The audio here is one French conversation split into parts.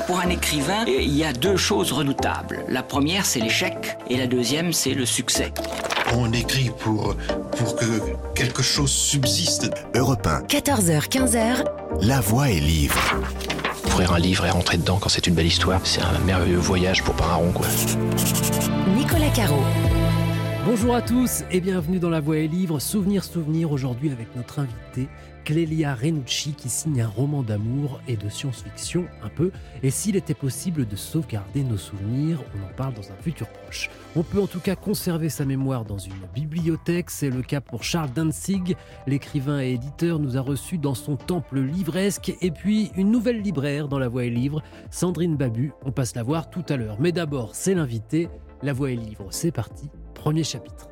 Pour un écrivain, il y a deux choses redoutables. La première, c'est l'échec, et la deuxième, c'est le succès. On écrit pour que quelque chose subsiste. Europe 1. 14h, 15h. La voix est livre. Ouvrir un livre et rentrer dedans quand c'est une belle histoire, c'est un merveilleux voyage pour pas un rond, quoi. Nicolas Caro. Bonjour à tous et bienvenue dans La Voix est livre. Souvenir aujourd'hui avec notre invitée Clélia Renucci qui signe un roman d'amour et de science-fiction un peu. Et s'il était possible de sauvegarder nos souvenirs, on en parle dans un futur proche. On peut en tout cas conserver sa mémoire dans une bibliothèque. C'est le cas pour Charles Danzig. L'écrivain et éditeur nous a reçus dans son temple livresque. Et puis une nouvelle libraire dans La Voix est livre, Sandrine Babu. On passe la voir tout à l'heure. Mais d'abord, c'est l'invité. La Voix est livre, c'est parti. Premier chapitre.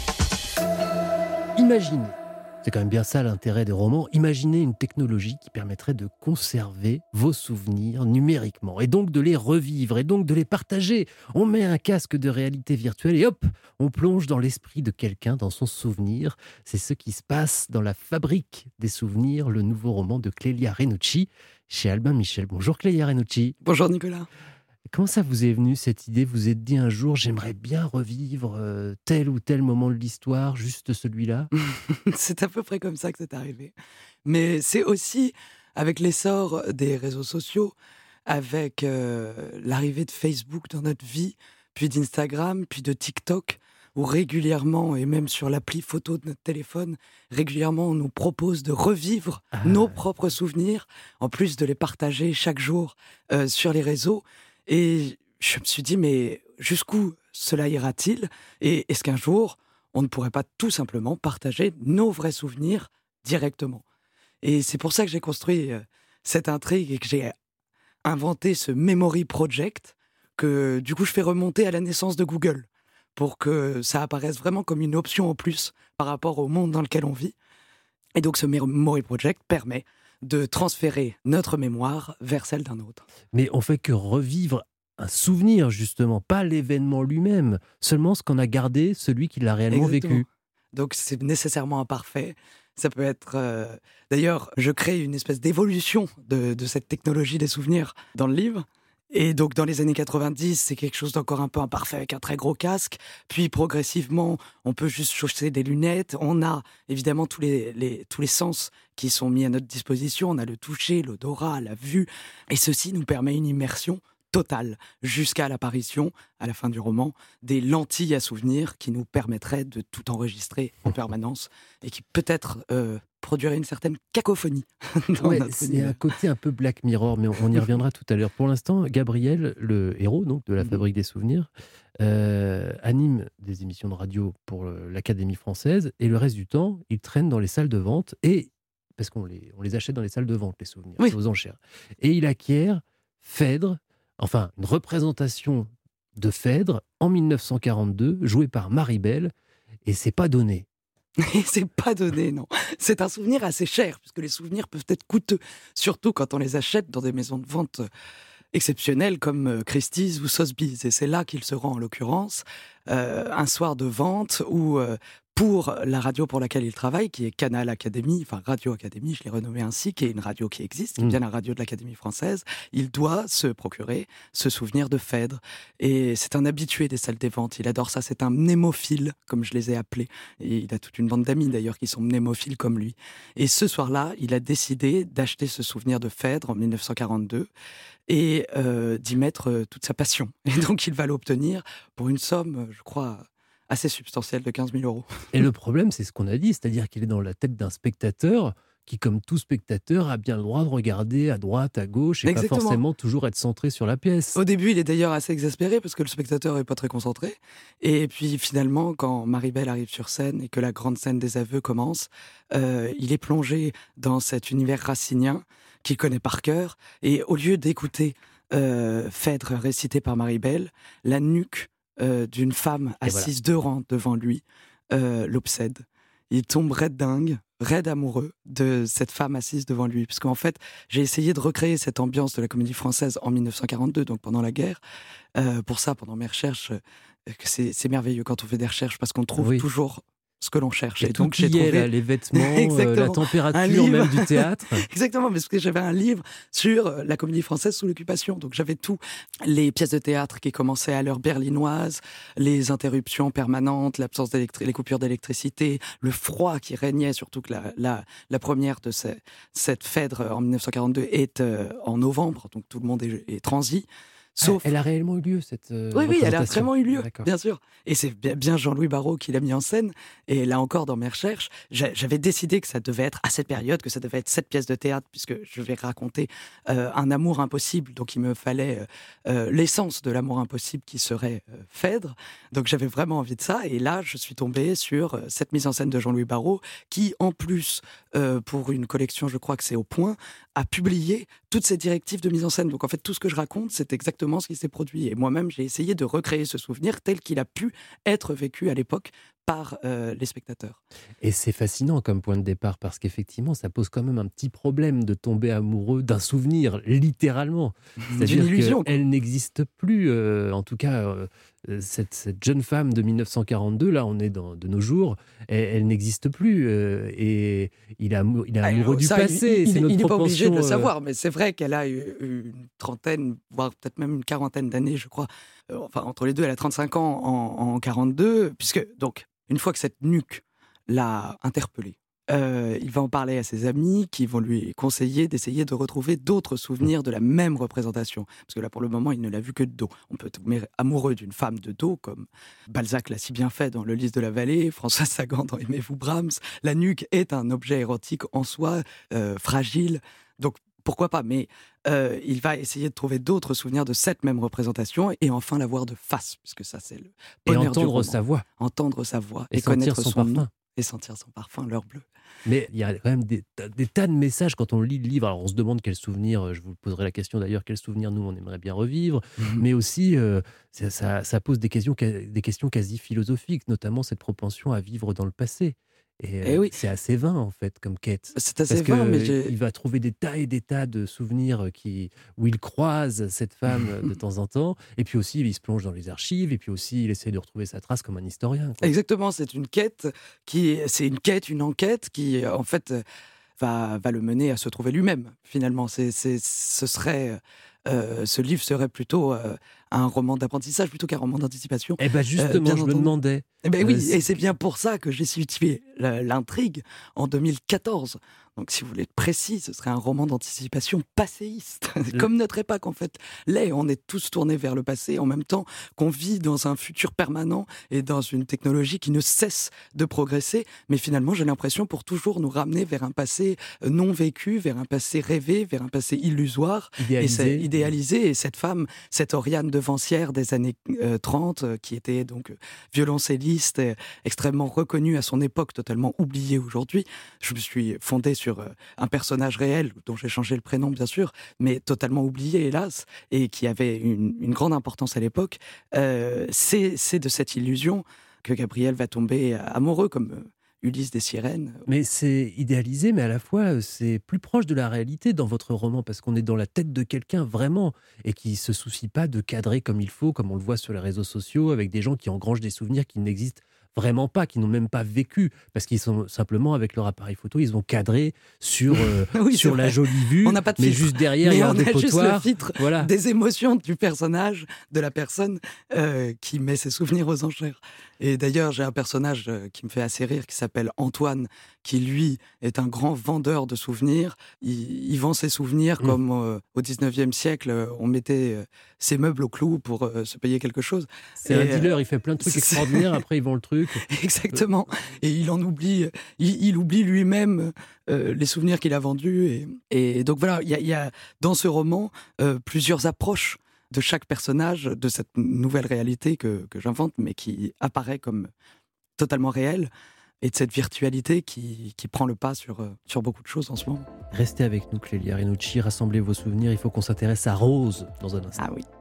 Imaginez, c'est quand même bien ça l'intérêt des romans, imaginez une technologie qui permettrait de conserver vos souvenirs numériquement et donc de les revivre et donc de les partager. On met un casque de réalité virtuelle et hop, on plonge dans l'esprit de quelqu'un, dans son souvenir. C'est ce qui se passe dans La Fabrique des souvenirs, le nouveau roman de Clélia Renucci chez Albin Michel. Bonjour Clélia Renucci. Bonjour Nicolas. Comment ça vous est venu cette idée ? Vous vous êtes dit un jour, j'aimerais bien revivre tel ou tel moment de l'histoire, juste celui-là ? C'est à peu près comme ça que c'est arrivé. Mais c'est aussi avec l'essor des réseaux sociaux, avec l'arrivée de Facebook dans notre vie, puis d'Instagram, puis de TikTok, où régulièrement, et même sur l'appli photo de notre téléphone, régulièrement on nous propose de revivre nos propres souvenirs, en plus de les partager chaque jour sur les réseaux. Et je me suis dit, mais jusqu'où cela ira-t-il ? Et est-ce qu'un jour, on ne pourrait pas tout simplement partager nos vrais souvenirs directement ? Et c'est pour ça que j'ai construit cette intrigue et que j'ai inventé ce Memory Project, que du coup je fais remonter à la naissance de Google, pour que ça apparaisse vraiment comme une option en plus par rapport au monde dans lequel on vit. Et donc ce Memory Project permet de transférer notre mémoire vers celle d'un autre. Mais on fait que revivre un souvenir, justement, pas l'événement lui-même, seulement ce qu'on a gardé, celui qui l'a réellement vécu. Donc c'est nécessairement imparfait. Ça peut être... D'ailleurs, je crée une espèce d'évolution de cette technologie des souvenirs dans le livre. Et donc, dans les années 90, c'est quelque chose d'encore un peu imparfait avec un très gros casque. Puis, progressivement, on peut juste chausser des lunettes. On a évidemment tous les sens qui sont mis à notre disposition. On a le toucher, l'odorat, la vue. Et ceci nous permet une immersion totale jusqu'à l'apparition, à la fin du roman, des lentilles à souvenirs qui nous permettraient de tout enregistrer en permanence et qui peut-être produirait une certaine cacophonie. C'est un côté un peu Black Mirror, mais on y reviendra tout à l'heure. Pour l'instant, Gabriel, le héros donc, de La Fabrique des souvenirs, anime des émissions de radio pour l'Académie française et le reste du temps, il traîne dans les salles de vente parce qu'on les achète dans les salles de vente, les souvenirs, aux enchères. Et il acquiert Phèdre, enfin, une représentation de Phèdre en 1942, jouée par Maribel, et c'est pas donné. Et c'est pas donné, non. C'est un souvenir assez cher, puisque les souvenirs peuvent être coûteux, surtout quand on les achète dans des maisons de vente exceptionnelles comme Christie's ou Sotheby's. Et c'est là qu'il se rend, en l'occurrence, un soir de vente où... pour la radio pour laquelle il travaille, qui est Canal Académie, enfin Radio Académie, je l'ai renommée ainsi, qui est une radio qui existe, qui est bien la radio de l'Académie française, il doit se procurer ce souvenir de Phèdre. Et c'est un habitué des salles des ventes, il adore ça, c'est un mnémophile, comme je les ai appelés. Et il a toute une bande d'amis d'ailleurs qui sont mnémophiles comme lui. Et ce soir-là, il a décidé d'acheter ce souvenir de Phèdre en 1942 et d'y mettre toute sa passion. Et donc il va l'obtenir pour une somme, je crois... assez substantielle de 15 000 €. Et le problème, c'est ce qu'on a dit, c'est-à-dire qu'il est dans la tête d'un spectateur qui, comme tout spectateur, a bien le droit de regarder à droite, à gauche, et Exactement. pas forcément toujours être centré sur la pièce. Au début, il est d'ailleurs assez exaspéré parce que le spectateur n'est pas très concentré. Et puis finalement, quand Maribel arrive sur scène et que la grande scène des aveux commence, il est plongé dans cet univers racinien qu'il connaît par cœur. Et au lieu d'écouter Phèdre récité par Maribel, la nuque d'une femme assise 2 rangs devant lui l'obsède. Il tombe raide amoureux de cette femme assise devant lui. Parce qu'en fait, j'ai essayé de recréer cette ambiance de la Comédie Française en 1942, donc pendant la guerre. Pour ça, pendant mes recherches, c'est merveilleux quand on fait des recherches, parce qu'on trouve toujours ce que l'on cherche. Et donc, j'ai trouvé les vêtements, la température même du théâtre. Exactement, parce que j'avais un livre sur la comédie française sous l'occupation. Donc j'avais tout. Les pièces de théâtre qui commençaient à l'heure berlinoise, les interruptions permanentes, l'absence les coupures d'électricité, le froid qui régnait, surtout que la première de cette Phèdre en 1942 est en novembre, donc tout le monde est transi. Sauf... Elle a réellement eu lieu, cette Oui, elle a vraiment eu lieu, D'accord. bien sûr. Et c'est bien Jean-Louis Barrault qui l'a mis en scène. Et là encore, dans mes recherches, j'avais décidé que ça devait être à cette période, que ça devait être cette pièce de théâtre, puisque je vais raconter un amour impossible. Donc il me fallait l'essence de l'amour impossible qui serait Phèdre. Donc j'avais vraiment envie de ça. Et là, je suis tombé sur cette mise en scène de Jean-Louis Barrault, qui, en plus, pour une collection, je crois que c'est Au Point, a publié toutes ces directives de mise en scène. Donc en fait, tout ce que je raconte, c'est exactement ce qui s'est produit. Et moi-même, j'ai essayé de recréer ce souvenir tel qu'il a pu être vécu à l'époque par les spectateurs. Et c'est fascinant comme point de départ, parce qu'effectivement, ça pose quand même un petit problème de tomber amoureux d'un souvenir, littéralement. C'est-à-dire qu'elle n'existe plus. En tout cas, cette jeune femme de 1942, là, on est de nos jours, elle n'existe plus. Et il est amoureux du passé. Il n'est pas obligé de le savoir, mais c'est vrai qu'elle a eu une trentaine, voire peut-être même une quarantaine d'années, je crois. Enfin, entre les deux, elle a 35 ans en 42, puisque, donc, une fois que cette nuque l'a interpellé, il va en parler à ses amis qui vont lui conseiller d'essayer de retrouver d'autres souvenirs de la même représentation. Parce que là, pour le moment, il ne l'a vu que de dos. On peut tomber amoureux d'une femme de dos, comme Balzac l'a si bien fait dans Le Lys de la Vallée, François Sagan dans Aimez-vous Brahms. La nuque est un objet érotique en soi, fragile. Donc, pourquoi pas, mais il va essayer de trouver d'autres souvenirs de cette même représentation et enfin la voir de face, puisque ça, c'est le bonheur du roman. Entendre sa voix et connaître son nom et sentir son parfum, l'heure bleue. Mais il y a quand même des tas de messages quand on lit le livre. Alors on se demande quels souvenirs, je vous poserai la question d'ailleurs, quels souvenirs nous on aimerait bien revivre, mais aussi ça pose des questions quasi philosophiques, notamment cette propension à vivre dans le passé. Et oui. C'est assez vain, en fait, comme quête. C'est assez vain, mais il va trouver des tas et des tas de souvenirs où il croise cette femme de temps en temps. Et puis aussi, il se plonge dans les archives. Et puis aussi, il essaie de retrouver sa trace comme un historien. Quoi. Exactement, c'est une quête, une enquête qui, en fait, va le mener à se trouver lui-même, finalement. Ce livre serait plutôt un roman d'apprentissage plutôt qu'un roman d'anticipation. Eh bien justement, je me demandais. Eh ben oui, et c'est bien pour ça que j'ai situé l'intrigue en 2014. Donc si vous voulez être précis, ce serait un roman d'anticipation passéiste. Comme notre époque en fait. On est tous tournés vers le passé en même temps qu'on vit dans un futur permanent et dans une technologie qui ne cesse de progresser. Mais finalement, j'ai l'impression pour toujours nous ramener vers un passé non vécu, vers un passé rêvé, vers un passé illusoire. Idéalisé. Et cette femme, cette Oriane Devancière des années 30, qui était donc violoncelliste, extrêmement reconnue à son époque, totalement oubliée aujourd'hui. Je me suis fondé sur un personnage réel, dont j'ai changé le prénom bien sûr, mais totalement oublié hélas, et qui avait une grande importance à l'époque. C'est de cette illusion que Gabriel va tomber amoureux, comme Ulysse des Sirènes. Mais c'est idéalisé, mais à la fois c'est plus proche de la réalité dans votre roman, parce qu'on est dans la tête de quelqu'un vraiment, et qui se soucie pas de cadrer comme il faut, comme on le voit sur les réseaux sociaux, avec des gens qui engrangent des souvenirs qui n'existent vraiment pas, qui n'ont même pas vécu, parce qu'ils sont simplement avec leur appareil photo, ils ont cadré sur sur la jolie vue, on n'a pas de mais filtre. Juste derrière il y a un dépotoir. Juste le filtre des émotions du personnage, de la personne qui met ses souvenirs aux enchères. Et d'ailleurs, j'ai un personnage qui me fait assez rire, qui s'appelle Antoine, qui lui est un grand vendeur de souvenirs. Il vend ses souvenirs comme au 19e siècle, on mettait ses meubles au clou pour se payer quelque chose. C'est un dealer, il fait plein de trucs extraordinaires, après il vend le truc. Exactement. Et il en oublie, il oublie lui-même les souvenirs qu'il a vendus. Et donc voilà, il y a dans ce roman plusieurs approches de chaque personnage, de cette nouvelle réalité que j'invente, mais qui apparaît comme totalement réelle, et de cette virtualité qui prend le pas sur beaucoup de choses en ce moment. Restez avec nous, Clélia Renucci, rassemblez vos souvenirs, il faut qu'on s'intéresse à Rose dans un instant. Ah oui.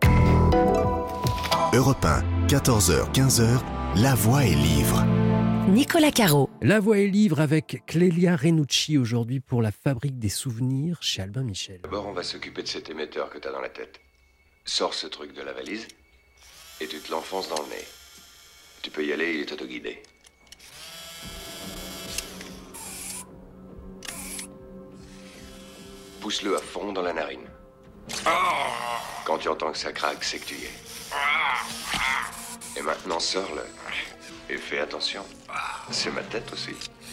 Europe 1, 14h, 15h, La Voix est livre. Nicolas Caro. La Voix est livre avec Clélia Renucci aujourd'hui pour la Fabrique des souvenirs chez Albin Michel. D'abord, on va s'occuper de cet émetteur que t'as dans la tête. Sors ce truc de la valise et tu te l'enfonces dans le nez. Tu peux y aller, il est autoguidé. pousse-le à fond dans la narine. Quand tu entends que ça craque, c'est que tu y es. Et maintenant, sors-le. Et fais attention. C'est ma tête aussi.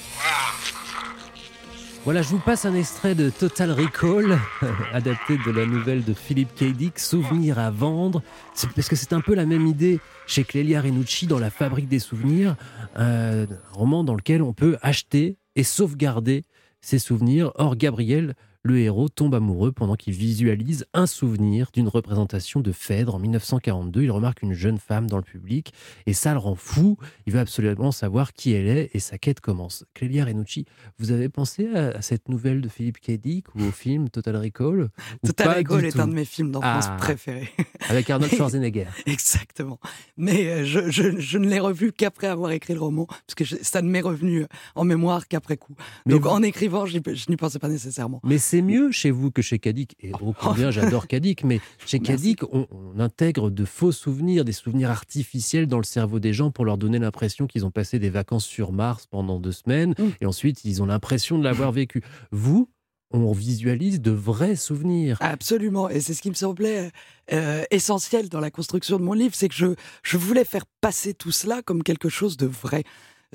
Voilà, je vous passe un extrait de Total Recall, adapté de la nouvelle de Philip K. Dick, Souvenirs à vendre. Parce que c'est un peu la même idée chez Clélia Renucci dans La Fabrique des souvenirs, un roman dans lequel on peut acheter et sauvegarder ses souvenirs. Or, Gabriel, le héros, tombe amoureux pendant qu'il visualise un souvenir d'une représentation de Phèdre en 1942. Il remarque une jeune femme dans le public et ça le rend fou. Il veut absolument savoir qui elle est et sa quête commence. Clélia Renucci, vous avez pensé à cette nouvelle de Philip K. Dick ou au film Total Recall? Total Recall est un de mes films d'enfance préférés. Avec Arnold Schwarzenegger. Exactement. Mais je ne l'ai revu qu'après avoir écrit le roman, parce que ça ne m'est revenu en mémoire qu'après coup. Donc en écrivant, je n'y pensais pas nécessairement. Mais c'est mieux chez vous que chez K. Dick. Et oh combien j'adore K. Dick, mais chez K. Dick, on intègre de faux souvenirs, des souvenirs artificiels dans le cerveau des gens pour leur donner l'impression qu'ils ont passé des vacances sur Mars pendant 2 semaines, et ensuite ils ont l'impression de l'avoir vécu. Vous, on visualise de vrais souvenirs. Absolument, et c'est ce qui me semblait essentiel dans la construction de mon livre, c'est que je voulais faire passer tout cela comme quelque chose de vrai.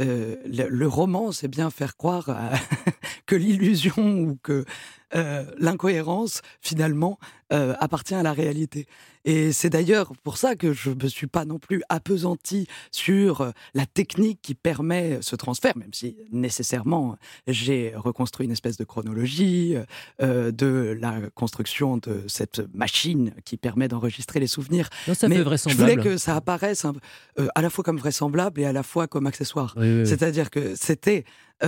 Le roman, c'est bien faire croire que l'illusion ou que l'incohérence, finalement, appartient à la réalité. Et c'est d'ailleurs pour ça que je ne me suis pas non plus appesanti sur la technique qui permet ce transfert, même si nécessairement j'ai reconstruit une espèce de chronologie de la construction de cette machine qui permet d'enregistrer les souvenirs. Non, ça mais fait vraisemblable. Je voulais que ça apparaisse à la fois comme vraisemblable et à la fois comme accessoire. Oui. C'est-à-dire que c'était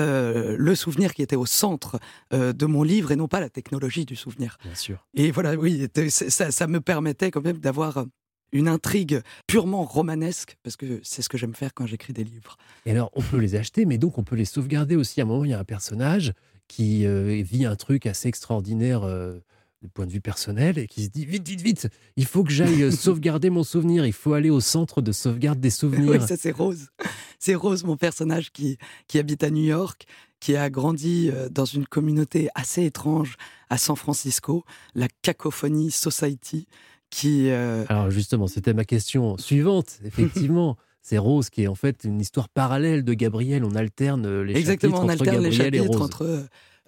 le souvenir qui était au centre de mon livre et non pas la technologie du souvenir. Bien sûr. Et voilà, oui, ça me permettait quand même d'avoir une intrigue purement romanesque, parce que c'est ce que j'aime faire quand j'écris des livres. Et alors, on peut les acheter, mais donc on peut les sauvegarder aussi. À un moment, il y a un personnage qui vit un truc assez extraordinaire du point de vue personnel et qui se dit vite, il faut que j'aille sauvegarder mon souvenir, il faut aller au centre de sauvegarde des souvenirs. Oui, ça c'est Rose. C'est Rose, mon personnage qui habite à New York, qui a grandi dans une communauté assez étrange à San Francisco, la Cacophony Society, qui... Alors justement, c'était ma question suivante, effectivement. C'est Rose qui est en fait une histoire parallèle de Gabriel. On alterne les chapitres entre Gabriel et Rose. Entre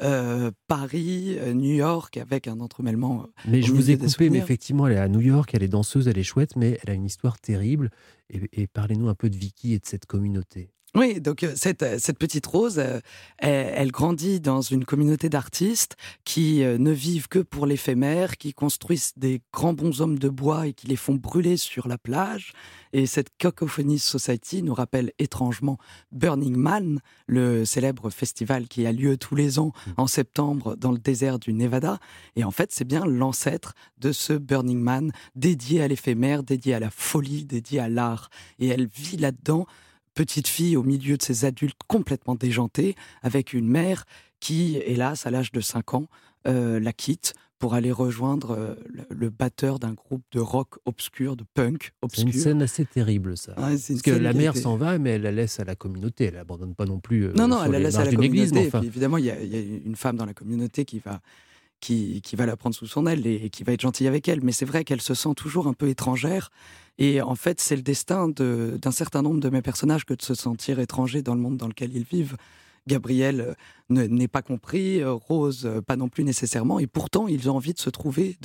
Paris, New York, avec un entremêlement. Mais je vous ai coupé, mais effectivement, elle est à New York, elle est danseuse, elle est chouette, mais elle a une histoire terrible. Et parlez-nous un peu de Vicky et de cette communauté. Oui, donc cette petite Rose, elle grandit dans une communauté d'artistes qui ne vivent que pour l'éphémère, qui construisent des grands bonshommes de bois et qui les font brûler sur la plage. Et cette Cacophony Society nous rappelle étrangement Burning Man, le célèbre festival qui a lieu tous les ans en septembre dans le désert du Nevada. Et en fait, c'est bien l'ancêtre de ce Burning Man dédié à l'éphémère, dédié à la folie, dédié à l'art. Et elle vit là-dedans, petite fille au milieu de ces adultes complètement déjantés, avec une mère qui, hélas, à l'âge de 5 ans, la quitte pour aller rejoindre le batteur d'un groupe de rock obscur, de punk obscur. C'est une scène assez terrible, ça. Ouais, parce que la mère s'en va, mais elle la laisse à la communauté. Elle n'abandonne pas non plus non, elle la laisse à la communauté. Enfin... Et puis, évidemment, il y a une femme dans la communauté qui va la prendre sous son aile et qui va être gentille avec elle. Mais c'est vrai qu'elle se sent toujours un peu étrangère. Et en fait, c'est le destin d'un certain nombre de mes personnages que de se sentir étranger dans le monde dans lequel ils vivent. Gabriel n'est pas compris, Rose pas non plus nécessairement, et pourtant ils ont envie de se trouver,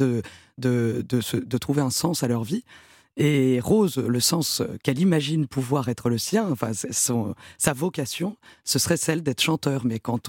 de trouver un sens à leur vie. Et Rose, le sens qu'elle imagine pouvoir être le sien, enfin sa vocation, ce serait celle d'être chanteuse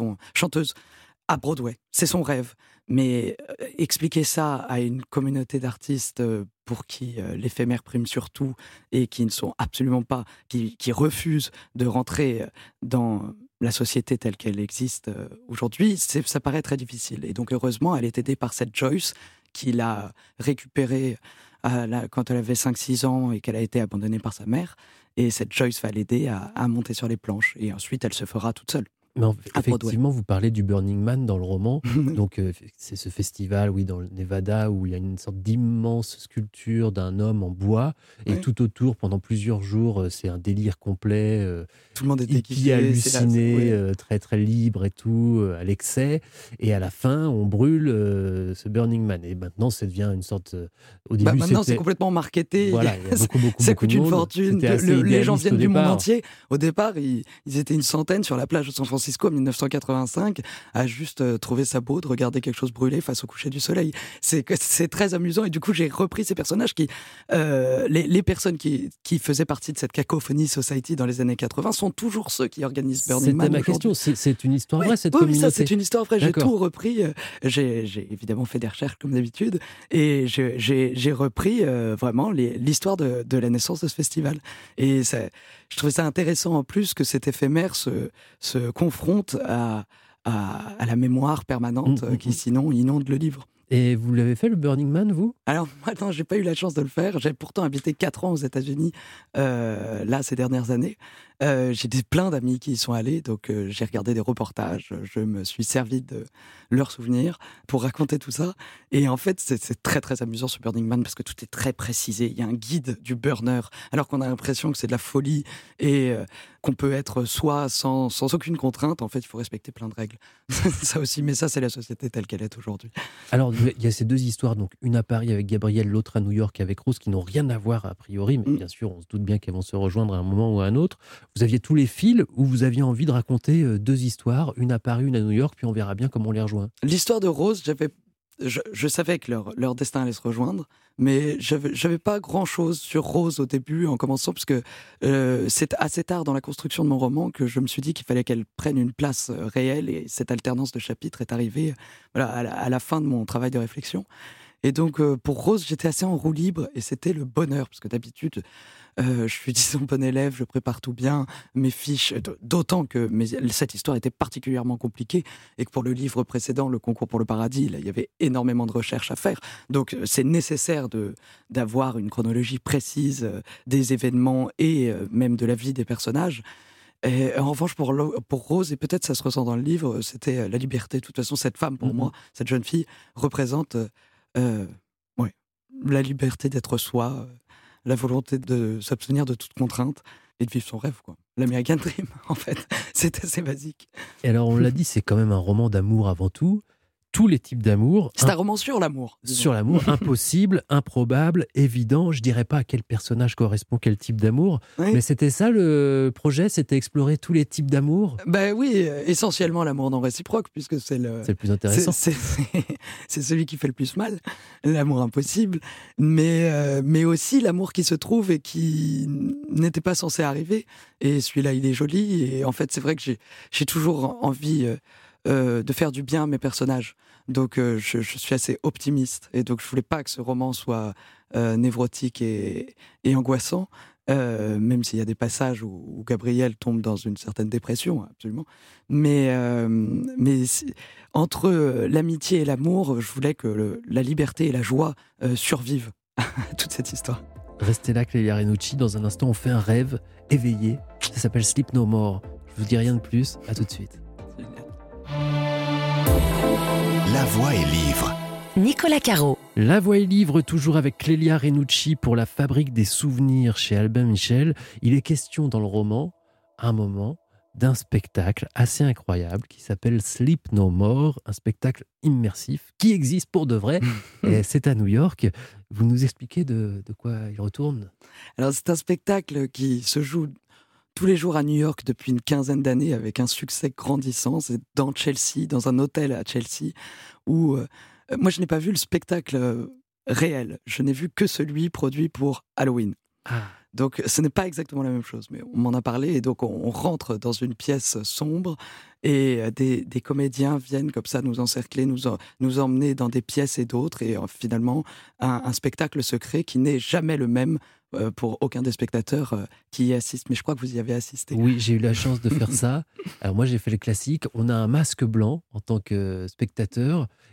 à Broadway. C'est son rêve. Mais expliquer ça à une communauté d'artistes pour qui l'éphémère prime sur tout et qui ne sont absolument pas, qui refusent de rentrer dans la société telle qu'elle existe aujourd'hui, ça paraît très difficile. Et donc heureusement, elle est aidée par cette Joyce qui l'a récupérée quand elle avait 5-6 ans et qu'elle a été abandonnée par sa mère. Et cette Joyce va l'aider à monter sur les planches. Et ensuite, elle se fera toute seule. Mais à Broadway. effectivement, vous parlez du Burning Man dans le roman. Donc, c'est ce festival, dans le Nevada, où il y a une sorte d'immense sculpture d'un homme en bois. Et Ouais. tout autour, pendant plusieurs jours, c'est un délire complet. Tout le monde est Hippie déguisé. halluciné, Ouais. très très libre et tout, à l'excès. Et à la fin, on brûle ce Burning Man. Et maintenant, ça devient une sorte. Au début, Maintenant, c'est c'était. complètement marketé. Voilà, il y a beaucoup Ça beaucoup coûte de une monde. fortune. C'était assez Les gens idéaliste viennent au du monde départ. entier. Au départ, ils étaient une centaine sur la plage de San Francisco en 1985 à juste trouver ça beau de regarder quelque chose brûler face au coucher du soleil. C'est très amusant et du coup, j'ai repris ces personnages les personnes qui faisaient partie de cette Cacophony Society dans les années 80 sont toujours ceux qui organisent Burning Man. C'était ma aujourd'hui. question. C'est une histoire vraie, cette Oui, communauté. ça c'est une histoire vraie. J'ai D'accord. tout repris. J'ai évidemment fait des recherches comme d'habitude et j'ai repris vraiment l'histoire de la naissance de ce festival. Et je trouvais ça intéressant en plus que cet éphémère se confronte à la mémoire permanente qui sinon inonde le livre. Et vous l'avez fait, le Burning Man, vous ? Alors, moi, non, j'ai pas eu la chance de le faire. J'ai pourtant habité 4 ans aux États-Unis, là, ces dernières années. J'ai plein d'amis qui y sont allés, donc j'ai regardé des reportages. Je me suis servi de leurs souvenirs pour raconter tout ça. Et en fait, c'est très, très amusant, ce Burning Man, parce que tout est très précisé. Il y a un guide du burner, alors qu'on a l'impression que c'est de la folie et qu'on peut être soi sans aucune contrainte. En fait, il faut respecter plein de règles. Ça aussi, mais ça, c'est la société telle qu'elle est aujourd'hui. Alors, il y a ces deux histoires, donc une à Paris avec Gabriel, l'autre à New York avec Rose, qui n'ont rien à voir a priori, mais bien sûr, on se doute bien qu'elles vont se rejoindre à un moment ou à un autre. Vous aviez tous les fils ou vous aviez envie de raconter deux histoires, une à Paris, une à New York, puis on verra bien comment on les rejoint. L'histoire de Rose, je savais que leur destin allait se rejoindre, mais j'avais pas grand-chose sur Rose au début, en commençant, parce que c'est assez tard dans la construction de mon roman que je me suis dit qu'il fallait qu'elle prenne une place réelle, et cette alternance de chapitres est arrivée à la fin de mon travail de réflexion. Et donc, pour Rose, j'étais assez en roue libre, et c'était le bonheur, parce que d'habitude, je suis, disons, bon élève, je prépare tout bien, mes fiches, d'autant que cette histoire était particulièrement compliquée, et que pour le livre précédent, Le Concours pour le Paradis, là, il y avait énormément de recherches à faire. Donc, c'est nécessaire d'avoir une chronologie précise des événements et même de la vie des personnages. Et en revanche, pour Rose, et peut-être ça se ressent dans le livre, c'était la liberté. De toute façon, cette femme, pour moi, cette jeune fille, représente la liberté d'être soi, la volonté de s'abstenir de toute contrainte et de vivre son rêve, quoi. L'American Dream, en fait. C'est assez basique. Et alors, on l'a dit, c'est quand même un roman d'amour avant tout. Tous les types d'amour. C'est un roman sur l'amour. Sur l'amour, impossible, improbable, évident. Je dirais pas à quel personnage correspond quel type d'amour, Oui. mais c'était ça le projet, c'était explorer tous les types d'amour. Ben oui, essentiellement l'amour non réciproque, puisque c'est le plus intéressant. C'est celui qui fait le plus mal, l'amour impossible, mais aussi l'amour qui se trouve et qui n'était pas censé arriver. Et celui-là, il est joli. Et en fait, c'est vrai que j'ai toujours envie de faire du bien à mes personnages. Donc je suis assez optimiste, et donc je voulais pas que ce roman soit névrotique et angoissant, même s'il y a des passages où Gabriel tombe dans une certaine dépression, absolument. Mais entre l'amitié et l'amour, je voulais que la liberté et la joie survivent à toute cette histoire. Restez là, Clélia Renucci. Dans un instant, on fait un rêve éveillé. Ça s'appelle Sleep No More. Je vous dis rien de plus. À tout de suite. La voix est livre. Nicolas Caro. La voix est livre, toujours avec Clélia Renucci pour La Fabrique des Souvenirs chez Albin Michel. Il est question dans le roman, à un moment, d'un spectacle assez incroyable qui s'appelle Sleep No More, un spectacle immersif qui existe pour de vrai. Et c'est à New York. Vous nous expliquez de quoi il retourne ? Alors, c'est un spectacle qui se joue tous les jours à New York depuis une quinzaine d'années, avec un succès grandissant. C'est dans Chelsea, dans un hôtel à Chelsea, où moi je n'ai pas vu le spectacle réel. Je n'ai vu que celui produit pour Halloween. Donc ce n'est pas exactement la même chose, mais on m'en a parlé, et donc on rentre dans une pièce sombre, et des comédiens viennent comme ça nous encercler, nous emmener dans des pièces et d'autres, et finalement un spectacle se crée qui n'est jamais le même pour aucun des spectateurs qui y assistent. Mais je crois que vous y avez assisté. Oui, j'ai eu la chance de faire ça. Alors moi, j'ai fait le classique. On a un masque blanc en tant que spectateur,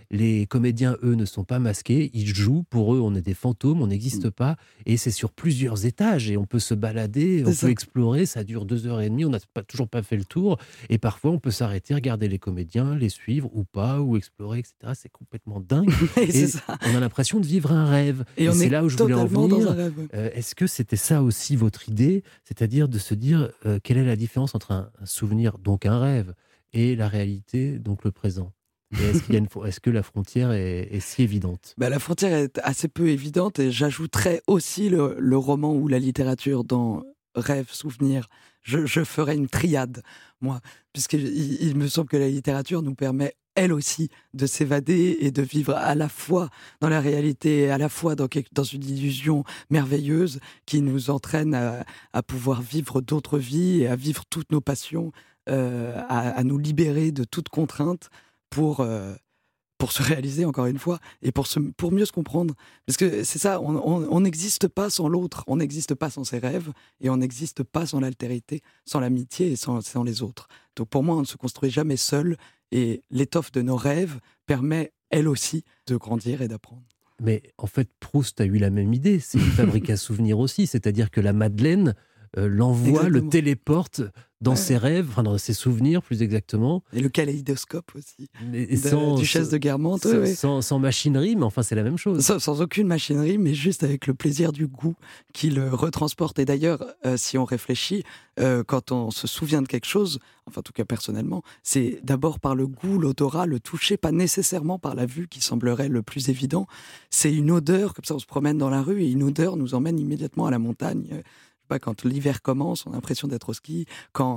Les comédiens, eux, ne sont pas masqués, ils jouent, pour eux, on est des fantômes, on n'existe pas, et c'est sur plusieurs étages, et on peut se balader, on peut explorer, ça dure 2h30, on n'a toujours pas fait le tour, et parfois on peut s'arrêter, regarder les comédiens, les suivre ou pas, ou explorer, etc. C'est complètement dingue, et on a l'impression de vivre un rêve. Et c'est là où je voulais en venir. Est-ce que c'était ça aussi votre idée, c'est-à-dire de se dire quelle est la différence entre un souvenir, donc un rêve, et la réalité, donc le présent? Et est-ce que la frontière est si évidente? La frontière est assez peu évidente, et j'ajouterais aussi le roman ou la littérature dans rêve, souvenir. Je ferais une triade, moi, puisqu'il me semble que la littérature nous permet, elle aussi, de s'évader et de vivre à la fois dans la réalité et à la fois dans une illusion merveilleuse qui nous entraîne à pouvoir vivre d'autres vies et à vivre toutes nos passions, à nous libérer de toute contrainte pour se réaliser, encore une fois, et pour mieux se comprendre. Parce que c'est ça, on n'existe pas sans l'autre, on n'existe pas sans ses rêves, et on n'existe pas sans l'altérité, sans l'amitié et sans les autres. Donc pour moi, on ne se construit jamais seul, et l'étoffe de nos rêves permet, elle aussi, de grandir et d'apprendre. Mais en fait, Proust a eu la même idée, c'est une fabrique à souvenirs aussi, c'est-à-dire que la Madeleine l'envoie, Exactement. le téléporte dans ses rêves, enfin dans ses souvenirs plus exactement. Et le kaléidoscope aussi, Duchesse de Guermantes. Sans machinerie, mais enfin c'est la même chose. Sans aucune machinerie, mais juste avec le plaisir du goût qui le retransporte. Et d'ailleurs, si on réfléchit, quand on se souvient de quelque chose, enfin en tout cas personnellement, c'est d'abord par le goût, l'odorat, le toucher, pas nécessairement par la vue qui semblerait le plus évident. C'est une odeur, comme ça on se promène dans la rue et une odeur nous emmène immédiatement à la montagne. Quand l'hiver commence, on a l'impression d'être au ski.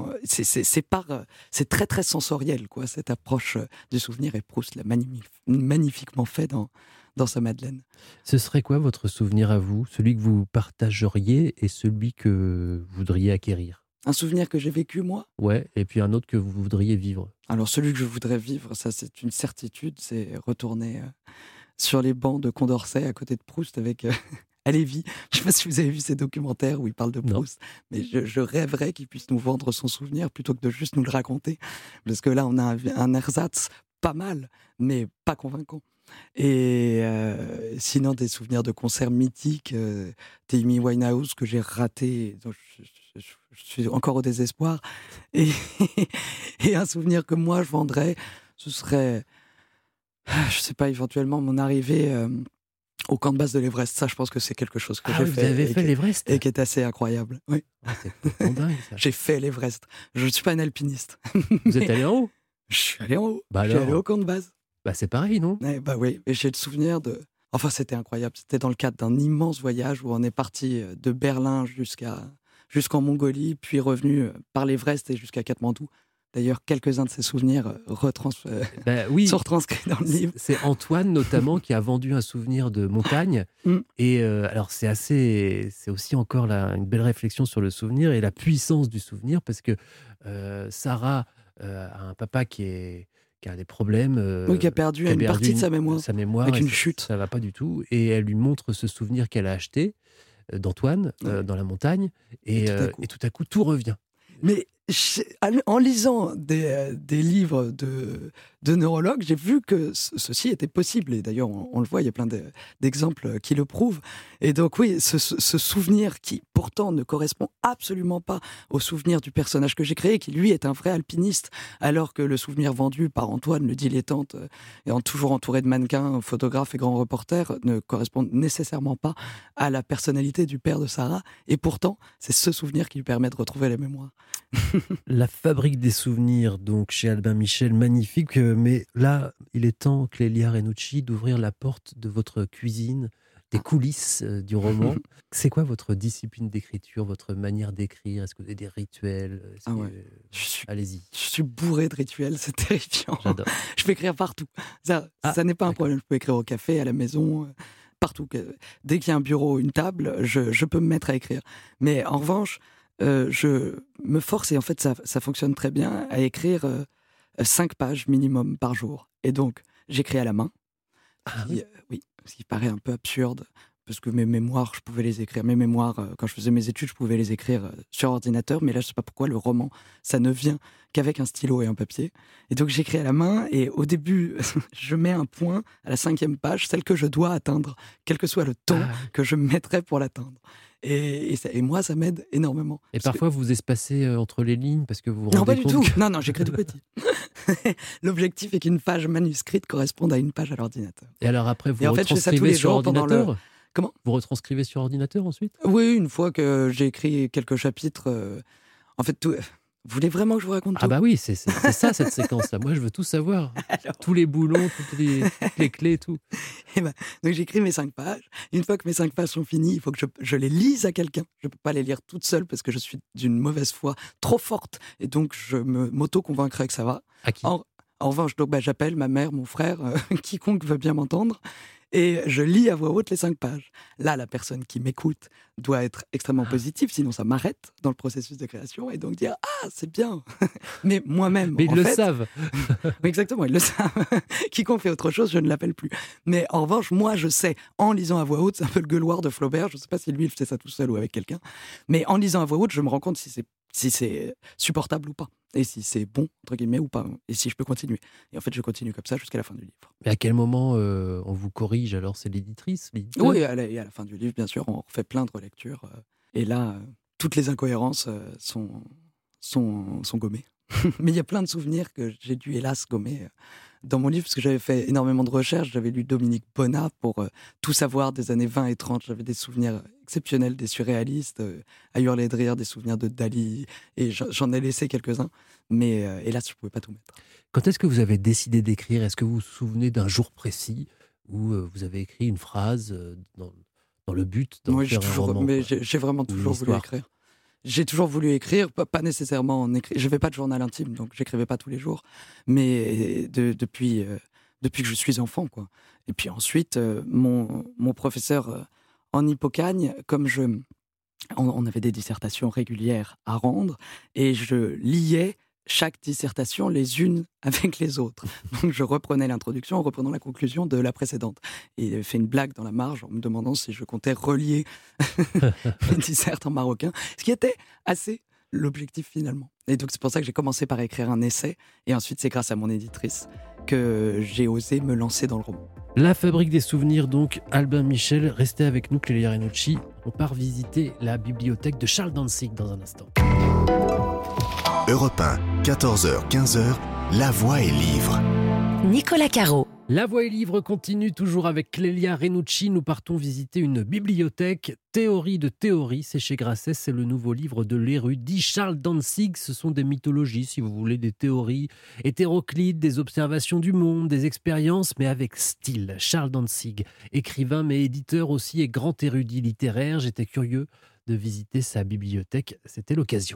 C'est très très sensoriel, quoi, cette approche du souvenir. Et Proust l'a magnifiquement fait dans sa Madeleine. Ce serait quoi votre souvenir à vous, celui que vous partageriez et celui que vous voudriez acquérir? Un souvenir que j'ai vécu, moi? Ouais, et puis un autre que vous voudriez vivre. Alors celui que je voudrais vivre, ça c'est une certitude, c'est retourner sur les bancs de Condorcet à côté de Proust avec... Lévy. Je ne sais pas si vous avez vu ces documentaires où il parle de Proust, mais je rêverais qu'il puisse nous vendre son souvenir plutôt que de juste nous le raconter. Parce que là, on a un ersatz pas mal, mais pas convaincant. Et sinon, des souvenirs de concerts mythiques, Amy Winehouse que j'ai raté, donc je suis encore au désespoir. Et un souvenir que moi, je vendrais, ce serait, je ne sais pas, éventuellement mon arrivée... au camp de base de l'Everest, ça je pense que c'est quelque chose que j'ai fait. Vous avez fait l'Everest? Et qui est assez incroyable. Oui. C'est dingue ça. J'ai fait l'Everest. Je ne suis pas un alpiniste. Vous êtes allé en haut? Je suis allé en haut. Je suis allé au camp de base. C'est pareil, non? Oui, et j'ai le souvenir de... Enfin, c'était incroyable. C'était dans le cadre d'un immense voyage où on est parti de Berlin jusqu'en Mongolie, puis revenu par l'Everest et jusqu'à Katmandou. D'ailleurs, quelques-uns de ces souvenirs sont retranscrits dans le livre. C'est Antoine, notamment, qui a vendu un souvenir de montagne. Et alors, c'est aussi encore une belle réflexion sur le souvenir et la puissance du souvenir, parce que Sarah a un papa qui a des problèmes. Qui a perdu une partie de sa mémoire avec une chute. Ça ne va pas du tout. Et elle lui montre ce souvenir qu'elle a acheté d'Antoine dans la montagne. Et tout à coup, tout revient. Mais en lisant des livres de neurologues, j'ai vu que ceci était possible. Et d'ailleurs, on le voit, il y a plein d'exemples qui le prouvent. Et donc oui, ce souvenir qui pourtant ne correspond absolument pas au souvenir du personnage que j'ai créé, qui lui est un vrai alpiniste, alors que le souvenir vendu par Antoine, le dilettante, et toujours entouré de mannequins, photographes et grands reporters, ne correspond nécessairement pas à la personnalité du père de Sarah. Et pourtant, c'est ce souvenir qui lui permet de retrouver la mémoire. La fabrique des souvenirs, donc chez Albin Michel, magnifique. Mais là, il est temps, Clélia Renucci, d'ouvrir la porte de votre cuisine, des coulisses du roman. C'est quoi votre discipline d'écriture, votre manière d'écrire? Est-ce que vous avez des rituels? Allez-y. Je suis bourré de rituels, c'est terrifiant. J'adore. Je peux écrire partout. Ça n'est pas un problème. Je peux écrire au café, à la maison, partout. Dès qu'il y a un bureau, une table, je peux me mettre à écrire. Mais en revanche, je me force, et en fait ça fonctionne très bien, à écrire 5 pages minimum par jour. Et donc, j'écris à la main. Oui, ce qui paraît un peu absurde, parce que mes mémoires, je pouvais les écrire. Mes mémoires, quand je faisais mes études, je pouvais les écrire sur ordinateur. Mais là, je ne sais pas pourquoi, le roman, ça ne vient qu'avec un stylo et un papier. Et donc, j'écris à la main. Et au début, je mets un point à la 5e page, celle que je dois atteindre, quel que soit le temps que je mettrai pour l'atteindre. Et moi, ça m'aide énormément. Et parfois, vous espacez entre les lignes parce que vous vous Non, rendez pas du compte tout. Non, j'écris tout petit. L'objectif est qu'une page manuscrite corresponde à une page à l'ordinateur. Et alors après, vous Et en fait, je fais ça tous retranscrivez les sur jours pendant ordinateur Comment ? Vous retranscrivez sur ordinateur ensuite ? Oui, une fois que j'ai écrit quelques chapitres, en fait, tout... Vous voulez vraiment que je vous raconte tout ? Ah bah oui, c'est ça cette séquence-là. Moi, je veux tout savoir. Alors... Tous les boulons, toutes les clés et tout. Et donc j'écris mes 5 pages. Une fois que mes 5 pages sont finies, il faut que je les lise à quelqu'un. Je ne peux pas les lire toute seule parce que je suis d'une mauvaise foi trop forte. Et donc je m'auto-convaincrai que ça va. À qui ? En revanche, donc, j'appelle ma mère, mon frère, quiconque veut bien m'entendre. Et je lis à voix haute les 5 pages. Là, la personne qui m'écoute doit être extrêmement positive, sinon ça m'arrête dans le processus de création et donc dire « Ah, c'est bien !» Mais moi-même, mais ils le savent. Oui, exactement, ils le savent. Quiconque fait autre chose, je ne l'appelle plus. Mais en revanche, moi, je sais, en lisant à voix haute, c'est un peu le gueuloir de Flaubert, je ne sais pas si lui, il faisait ça tout seul ou avec quelqu'un, mais en lisant à voix haute, je me rends compte si c'est supportable ou pas, et si c'est bon, entre guillemets, ou pas, et si je peux continuer. Et en fait, je continue comme ça jusqu'à la fin du livre. Mais à quel moment on vous corrige alors ? C'est l'éditrice, l'éditeur ? Oui, à la fin du livre, bien sûr, on refait plein de relectures, et là, toutes les incohérences sont gommées. Mais il y a plein de souvenirs que j'ai dû, hélas, gommer dans mon livre, parce que j'avais fait énormément de recherches. J'avais lu Dominique Bonnat pour tout savoir des années 20 et 30. J'avais des souvenirs exceptionnels des surréalistes, à hurler de rire, des souvenirs de Dali, et j'en ai laissé quelques-uns. Mais hélas, je ne pouvais pas tout mettre. Quand est-ce que vous avez décidé d'écrire ? Est-ce que vous vous souvenez d'un jour précis où vous avez écrit une phrase dans le but d'en faire un roman ? Mais j'ai vraiment toujours voulu écrire. J'ai toujours voulu écrire, pas nécessairement en écrire. Je n'avais pas de journal intime, donc j'écrivais pas tous les jours. Mais depuis que je suis enfant, quoi. Et puis ensuite, mon professeur en Hippocagne, comme on avait des dissertations régulières à rendre, et je liais chaque dissertation les unes avec les autres. Donc je reprenais l'introduction en reprenant la conclusion de la précédente. Et il avait fait une blague dans la marge en me demandant si je comptais relier les dissertes en marocain, ce qui était assez l'objectif finalement. Et donc c'est pour ça que j'ai commencé par écrire un essai, et ensuite c'est grâce à mon éditrice que j'ai osé me lancer dans le roman. La fabrique des souvenirs, donc, Albin Michel. Restez avec nous, Clélia Renucci. On part visiter la bibliothèque de Charles Dantzig dans un instant. Europe 1, 14h, 15h, La Voix est livre. Nicolas Caro. La Voix est livre continue toujours avec Clélia Renucci. Nous partons visiter une bibliothèque. Théorie de théorie, c'est chez Grasset, c'est le nouveau livre de l'érudit Charles Dantzig. Ce sont des mythologies, si vous voulez, des théories hétéroclites, des observations du monde, des expériences, mais avec style. Charles Dantzig, écrivain mais éditeur aussi et grand érudit littéraire. J'étais curieux de visiter sa bibliothèque, c'était l'occasion.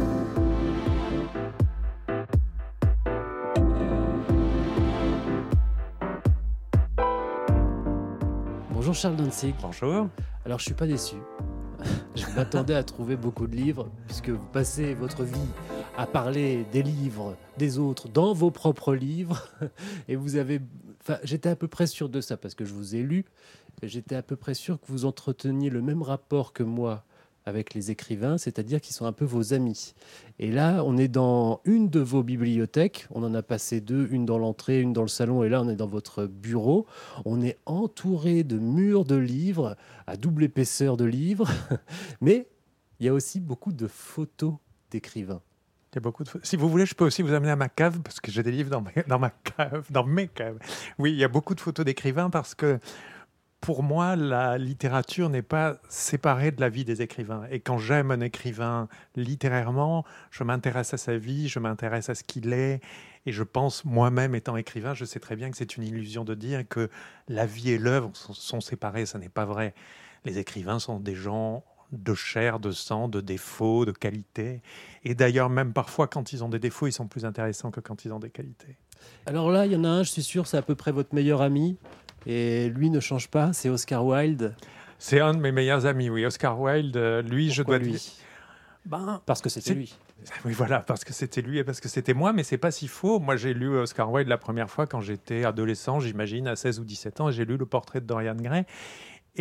Bonjour Charles Dantzig. Bonjour. Alors je suis pas déçu. Je m'attendais à trouver beaucoup de livres, puisque vous passez votre vie à parler des livres des autres dans vos propres livres. Et vous avez... Enfin, j'étais à peu près sûr de ça, parce que je vous ai lu. J'étais à peu près sûr que vous entreteniez le même rapport que moi avec les écrivains, c'est-à-dire qu'ils sont un peu vos amis. Et là, on est dans une de vos bibliothèques. On en a passé 2, une dans l'entrée, une dans le salon, et là, on est dans votre bureau. On est entouré de murs de livres, à double épaisseur de livres, mais il y a aussi beaucoup de photos d'écrivains. Il y a beaucoup de... Si vous voulez, je peux aussi vous amener à ma cave, parce que j'ai des livres dans mes caves. Oui, il y a beaucoup de photos d'écrivains, parce que pour moi, la littérature n'est pas séparée de la vie des écrivains. Et quand j'aime un écrivain littérairement, je m'intéresse à sa vie, je m'intéresse à ce qu'il est. Et je pense, moi-même étant écrivain, je sais très bien que c'est une illusion de dire que la vie et l'œuvre sont séparées. Ça n'est pas vrai. Les écrivains sont des gens de chair, de sang, de défauts, de qualités. Et d'ailleurs, même parfois, quand ils ont des défauts, ils sont plus intéressants que quand ils ont des qualités. Alors là, il y en a un, je suis sûr, c'est à peu près votre meilleur ami. Et lui ne change pas, c'est Oscar Wilde. C'est un de mes meilleurs amis, oui. Oscar Wilde, lui, pourquoi je dois lui dire... Parce que c'était lui. Oui, voilà, parce que c'était lui et parce que c'était moi, mais c'est pas si faux. Moi, j'ai lu Oscar Wilde la première fois quand j'étais adolescent, j'imagine, à 16 ou 17 ans, et j'ai lu Le Portrait de Dorian Gray. Et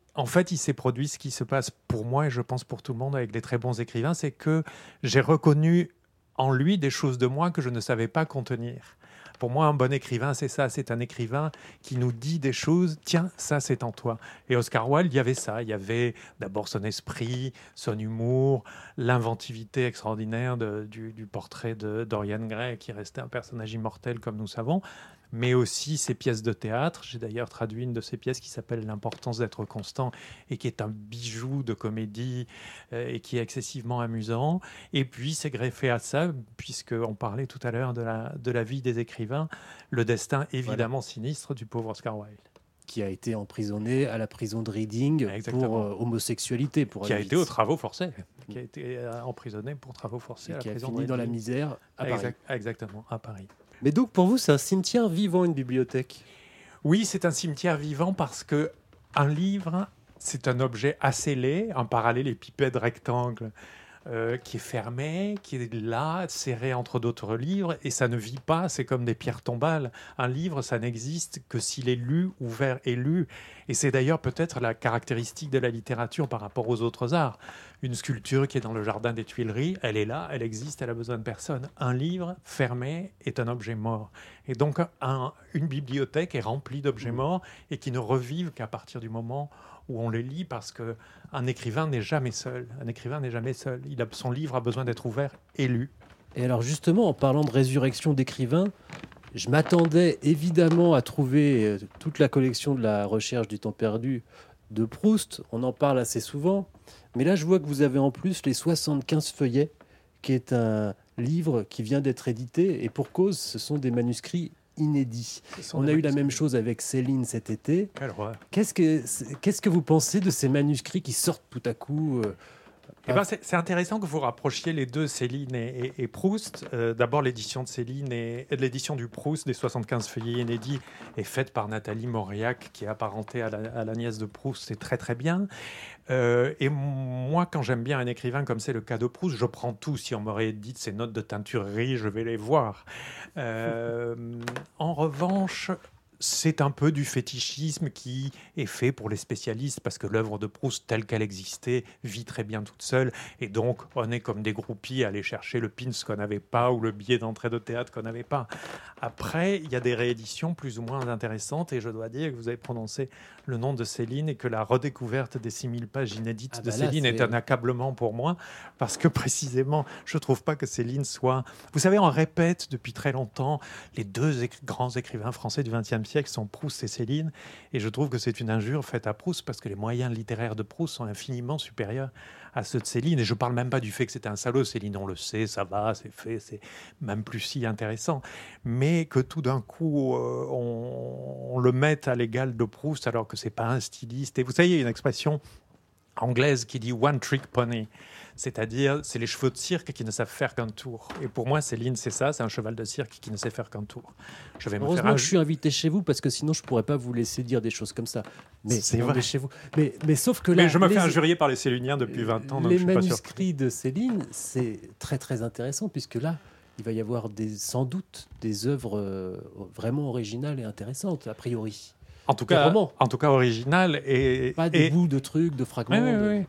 en fait, il s'est produit ce qui se passe pour moi et je pense pour tout le monde avec les très bons écrivains, c'est que j'ai reconnu en lui des choses de moi que je ne savais pas contenir. Pour moi, un bon écrivain, c'est ça. C'est un écrivain qui nous dit des choses. Tiens, ça, c'est en toi. Et Oscar Wilde, il y avait ça. Il y avait d'abord son esprit, son humour, l'inventivité extraordinaire du portrait de Dorian Gray, qui restait un personnage immortel, comme nous savons, mais aussi ses pièces de théâtre. J'ai d'ailleurs traduit une de ses pièces qui s'appelle L'importance d'être constant et qui est un bijou de comédie et qui est excessivement amusant. Et puis, c'est greffé à ça, puisqu'on parlait tout à l'heure de la vie des écrivains, le destin évidemment sinistre du pauvre Oscar Wilde. Qui a été emprisonné à la prison de Reading pour homosexualité. Qui a été aux travaux forcés. Qui a été emprisonné pour travaux forcés à la prison de Reading. Qui a fini dans la misère à Paris. Exactement, à Paris. Mais donc, pour vous, c'est un cimetière vivant, une bibliothèque? Oui, c'est un cimetière vivant parce que un livre, c'est un objet assez laid, un parallélépipède rectangle qui est fermé, qui est là, serré entre d'autres livres, et ça ne vit pas, c'est comme des pierres tombales. Un livre, ça n'existe que s'il est lu, ouvert et lu. Et c'est d'ailleurs peut-être la caractéristique de la littérature par rapport aux autres arts. Une sculpture qui est dans le jardin des Tuileries, elle est là, elle existe, elle a besoin de personne. Un livre fermé est un objet mort. Et donc une bibliothèque est remplie d'objets morts et qui ne revivent qu'à partir du moment où on les lit, parce qu'un écrivain n'est jamais seul. Un écrivain n'est jamais seul. Son livre a besoin d'être ouvert et lu. Et alors justement, en parlant de résurrection d'écrivains, je m'attendais évidemment à trouver toute la collection de la recherche du temps perdu de Proust. On en parle assez souvent. Mais là, je vois que vous avez en plus les 75 feuillets, qui est un livre qui vient d'être édité. Et pour cause, ce sont des manuscrits inédits. On a eu la même chose avec Céline cet été. Qu'est-ce que vous pensez de ces manuscrits qui sortent tout à coup c'est intéressant que vous rapprochiez les deux, Céline et Proust. D'abord, l'édition de Céline et l'édition du Proust des 75 feuillets inédits est faite par Nathalie Mauriac, qui est apparentée à la nièce de Proust. C'est très très bien. Et moi, quand j'aime bien un écrivain comme c'est le cas de Proust, je prends tout. Si on m'aurait dit de ses notes de teinturerie, je vais les voir. En revanche, c'est un peu du fétichisme qui est fait pour les spécialistes, parce que l'œuvre de Proust, telle qu'elle existait, vit très bien toute seule. Et donc, on est comme des groupies à aller chercher le pins qu'on n'avait pas ou le billet d'entrée de théâtre qu'on n'avait pas. Après, il y a des rééditions plus ou moins intéressantes. Et je dois dire que vous avez prononcé le nom de Céline et que la redécouverte des 6000 pages inédites de Céline est un accablement pour moi. Parce que précisément, je ne trouve pas que Céline soit... Vous savez, on répète depuis très longtemps les deux grands écrivains français du XXe siècle sont Proust et Céline, et je trouve que c'est une injure faite à Proust, parce que les moyens littéraires de Proust sont infiniment supérieurs à ceux de Céline, et je parle même pas du fait que c'était un salaud. Céline, on le sait, ça va, c'est fait, c'est même plus si intéressant, mais que tout d'un coup on le mette à l'égal de Proust alors que c'est pas un styliste. Et vous savez, il y a une expression anglaise qui dit one trick pony, c'est-à-dire c'est les chevaux de cirque qui ne savent faire qu'un tour. Et pour moi, Céline, c'est ça, c'est un cheval de cirque qui ne sait faire qu'un tour. Heureusement que je suis invité chez vous, parce que sinon je pourrais pas vous laisser dire des choses comme ça. Mais c'est vrai chez vous. Mais sauf que là, je me fais injurier par les Céluniens depuis 20 ans. Donc les manuscrits de Céline, c'est très très intéressant, puisque là, il va y avoir sans doute des œuvres vraiment originales et intéressantes, a priori. En tout cas original et pas des bouts de trucs, de fragments. Oui.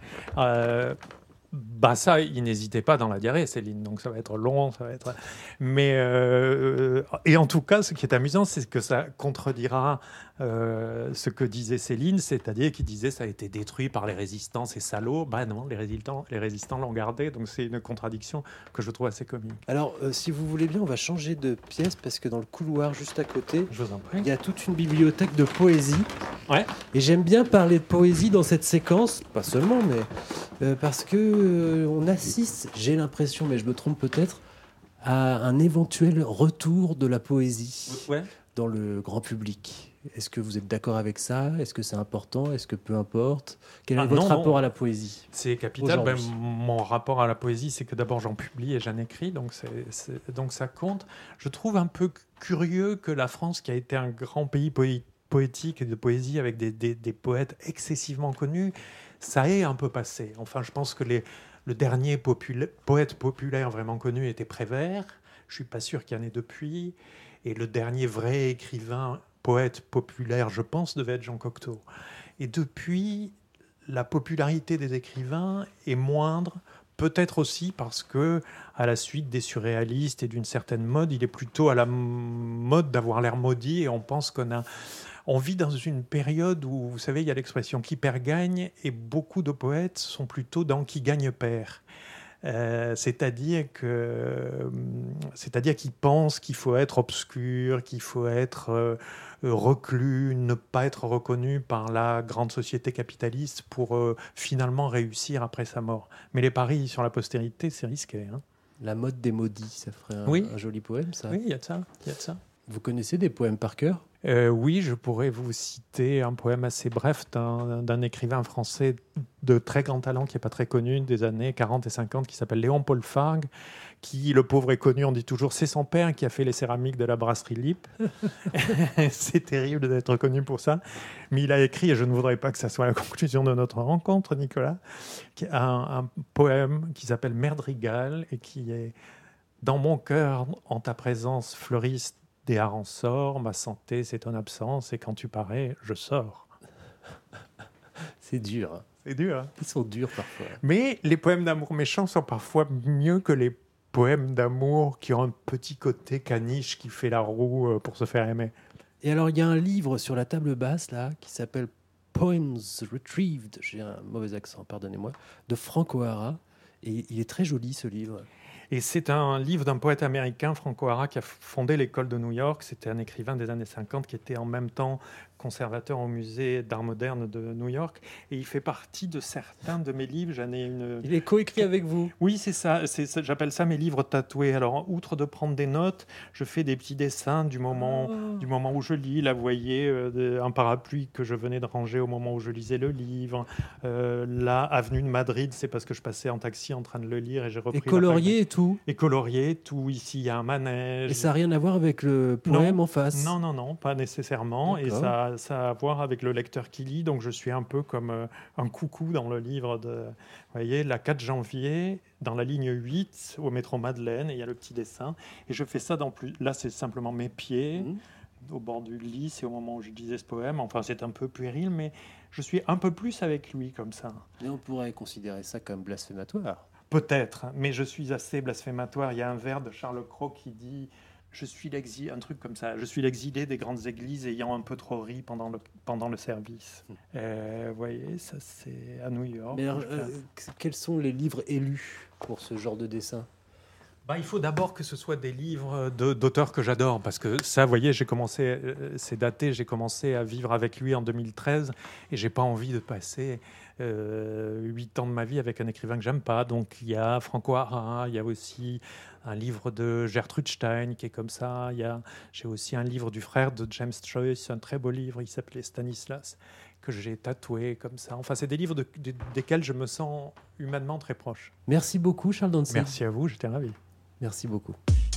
Ça, il n'hésitait pas dans la diarrhée, Céline. Donc ça va être long, ça va être. Mais et en tout cas, ce qui est amusant, c'est que ça contredira ce que disait Céline, c'est-à-dire qu'il disait ça a été détruit par les résistants, ces salauds. Non, les résistants l'ont gardé. Donc c'est une contradiction que je trouve assez comique. Alors, si vous voulez bien, on va changer de pièce, parce que dans le couloir juste à côté, je vous en prie, il y a toute une bibliothèque de poésie. Ouais. Et j'aime bien parler de poésie dans cette séquence, pas seulement, mais parce que on assiste, j'ai l'impression, mais je me trompe peut-être, à un éventuel retour de la poésie dans le grand public. Est-ce que vous êtes d'accord avec ça? Est-ce que c'est important? Est-ce que peu importe? Quel est votre rapport à la poésie? C'est capital. Mon rapport à la poésie, c'est que d'abord j'en publie et j'en écris, donc ça compte. Je trouve un peu curieux que la France, qui a été un grand pays poétique et de poésie avec des poètes excessivement connus, ça est un peu passé. Enfin, je pense que le dernier poète populaire vraiment connu était Prévert. Je ne suis pas sûr qu'il y en ait depuis. Et le dernier vrai écrivain, poète populaire, je pense, devait être Jean Cocteau. Et depuis, la popularité des écrivains est moindre, peut-être aussi parce que, à la suite des surréalistes et d'une certaine mode, il est plutôt à la mode d'avoir l'air maudit, et on pense on vit dans une période où, vous savez, il y a l'expression qui perd gagne, et beaucoup de poètes sont plutôt dans qui gagne perd. C'est-à-dire qu'ils pensent qu'il faut être obscur, qu'il faut être reclus, ne pas être reconnu par la grande société capitaliste pour finalement réussir après sa mort. Mais les paris sur la postérité, c'est risqué. Hein. La mode des maudits, ça ferait un joli poème, ça. Oui, il y a de ça. Vous connaissez des poèmes par cœur ? Oui, je pourrais vous citer un poème assez bref d'un écrivain français de très grand talent qui n'est pas très connu, des années 40 et 50, qui s'appelle Léon-Paul Fargue, qui, le pauvre est connu, on dit toujours, c'est son père qui a fait les céramiques de la brasserie Lippe. C'est terrible d'être connu pour ça. Mais il a écrit, et je ne voudrais pas que ça soit la conclusion de notre rencontre, Nicolas, un poème qui s'appelle Merdrigal, et qui est « Dans mon cœur, en ta présence fleurissent des harengs sort, ma santé c'est ton absence, et quand tu parais, je sors. » C'est dur. Hein. C'est dur. Hein. Ils sont durs parfois. Mais les poèmes d'amour méchants sont parfois mieux que les poèmes d'amour qui ont un petit côté caniche qui fait la roue pour se faire aimer. Et alors, il y a un livre sur la table basse là qui s'appelle Poems Retrieved, j'ai un mauvais accent, pardonnez-moi, de Frank O'Hara. Et il est très joli ce livre. Et c'est un livre d'un poète américain, Frank O'Hara, qui a fondé l'école de New York. C'était un écrivain des années 50 qui était en même temps conservateur au musée d'art moderne de New York. Et il fait partie de certains de mes livres. Il est coécrit avec vous. Oui, c'est ça. J'appelle ça mes livres tatoués. Alors, outre de prendre des notes, je fais des petits dessins du moment où je lis. Là, vous voyez, un parapluie que je venais de ranger au moment où je lisais le livre. Là, avenue de Madrid, c'est parce que je passais en taxi en train de le lire et j'ai repris. Et colorié et tout. Et colorié, tout. Ici, il y a un manège. Et ça n'a rien à voir avec le poème en face. Non, pas nécessairement. D'accord. Et ça a à voir avec le lecteur qui lit. Donc, je suis un peu comme un coucou dans le livre de... Vous voyez, la 4 janvier, dans la ligne 8, au métro Madeleine, et il y a le petit dessin. Et je fais ça dans plus... Là, c'est simplement mes pieds, au bord du lit. C'est au moment où je lisais ce poème. Enfin, c'est un peu puéril, mais je suis un peu plus avec lui, comme ça. Mais on pourrait considérer ça comme blasphématoire. Peut-être, mais je suis assez blasphématoire. Il y a un vers de Charles Cros qui dit... Je suis l'exilé, un truc comme ça. Je suis l'exilé des grandes églises ayant un peu trop ri pendant le service. Vous voyez, ça c'est à New York. Mais alors, quels sont les livres élus pour ce genre de dessin ? Il faut d'abord que ce soit des livres d'auteurs que j'adore, parce que ça, vous voyez, c'est daté, j'ai commencé à vivre avec lui en 2013, et j'ai pas envie de passer 8 ans de ma vie avec un écrivain que j'aime pas. Donc il y a Frank O'Hara, il y a aussi un livre de Gertrude Stein qui est comme ça, j'ai aussi un livre du frère de James Joyce, un très beau livre, il s'appelait Stanislas, que j'ai tatoué comme ça. Enfin, c'est des livres desquels je me sens humainement très proche. Merci beaucoup, Charles Dantzig. Merci à vous, j'étais ravi. Merci beaucoup.